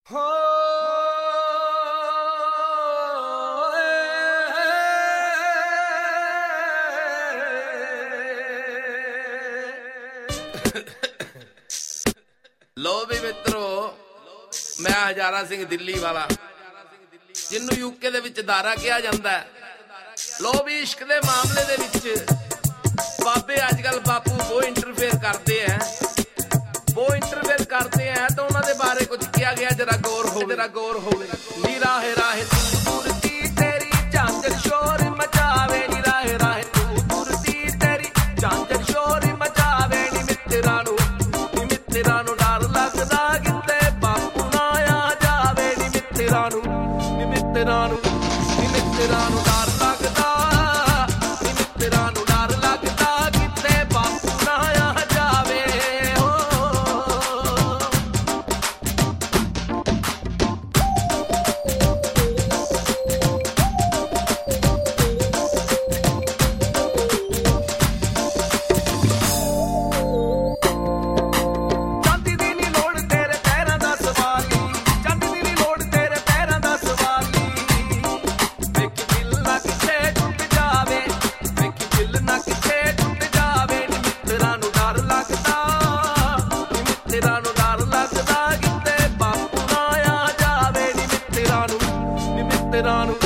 लो भी मित्रों, मैं हजारा सिंह दिल्ली वाला, जिन्नू यूके दे विच दारा कहा जांदा है। लो भी इश्क दे मामले दे विच बाबे अजकल बापू वो इंटरफेयर करते हैं तो उन्होंने बारे कुछ किया गया। जरा गौर हो नी राहे राहे तू तुरती तेरी झांझर शोर मचावे, नी राहे राहे तू तुरती तेरी झांझर शोर मचावे। नी मित्रा नू डर लगदा किते बापू ना आ जावे। नी मित्रा नू डर लगदा, नी मित्रा नू डर लगदा किते बापू ना आ जावे। On